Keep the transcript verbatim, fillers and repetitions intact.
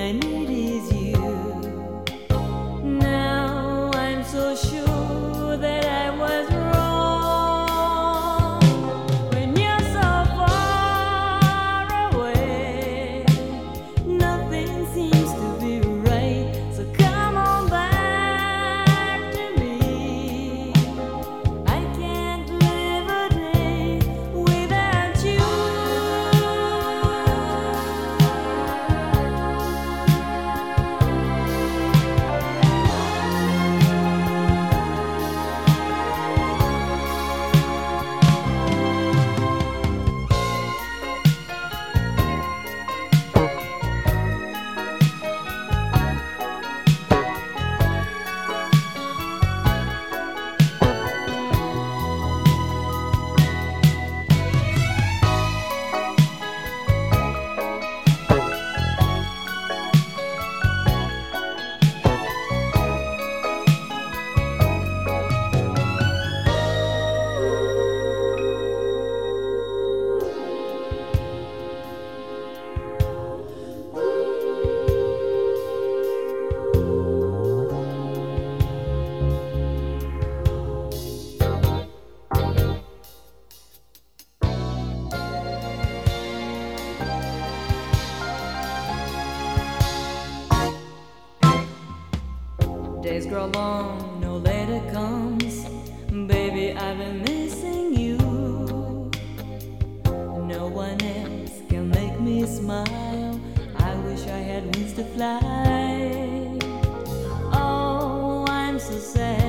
I need is you. Now I'm so sure that I was wrong. When you're so far away, nothing seems to be right. So come on back to me. I can't live a day without you. Days grow long, no letter comes. Baby, I've been missing you. No one else can make me smile. I wish I had wings to fly. Oh, I'm so sad.